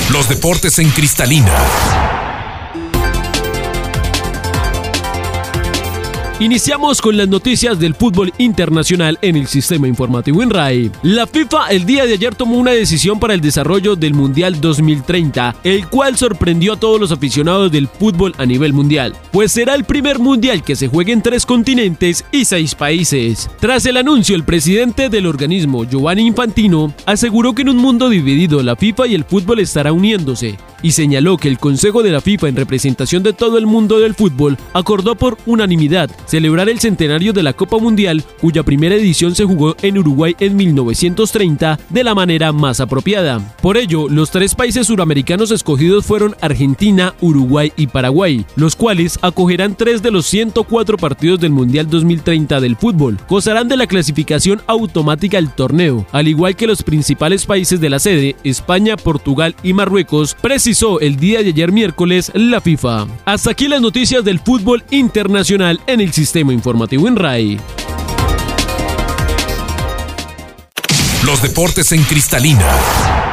Los deportes en Cristalina. Iniciamos con las noticias del fútbol internacional en el sistema informativo INRAE. La FIFA el día de ayer tomó una decisión para el desarrollo del Mundial 2030, el cual sorprendió a todos los aficionados del fútbol a nivel mundial, pues será el primer mundial que se juegue en 3 continentes y 6 países. Tras el anuncio, el presidente del organismo, Giovanni Infantino, aseguró que en un mundo dividido la FIFA y el fútbol estará uniéndose, y señaló que el Consejo de la FIFA, en representación de todo el mundo del fútbol, acordó por unanimidad celebrar el centenario de la Copa Mundial, cuya primera edición se jugó en Uruguay en 1930, de la manera más apropiada. Por ello, los 3 países suramericanos escogidos fueron Argentina, Uruguay y Paraguay, los cuales acogerán 3 de los 104 partidos del Mundial 2030 del fútbol. Gozarán de la clasificación automática al torneo, al igual que los principales países de la sede, España, Portugal y Marruecos, precisó el día de ayer miércoles la FIFA. Hasta aquí las noticias del fútbol internacional en el sistema informativo INRAE. Los deportes en Cristalina.